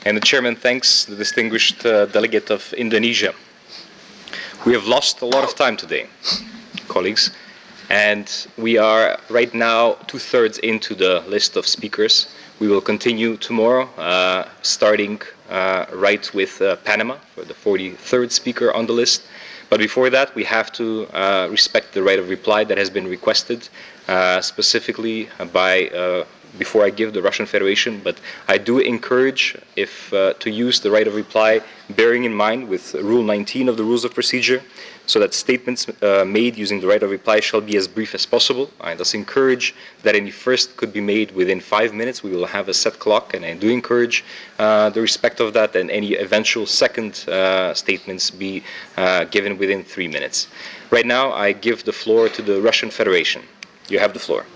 And the chairman thanks the distinguished delegate of Indonesia. We have lost a lot of time today, colleagues, and we are right now 2/3 into the list of speakers. We will continue tomorrow, starting right with Panama for the 43rd speaker on the list. But before that, we have to respect the right of reply that has been requested specifically by before I give the Russian Federation, but I do encourage if to use the right of reply, bearing in mind with Rule 19 of the Rules of Procedure, so that statements made using the right of reply shall be as brief as possible. I thus encourage that any first could be made within 5 minutes. We will have a set clock, and I do encourage the respect of that, and any eventual second statements be given within 3 minutes. Right now, I give the floor to the Russian Federation. You have the floor.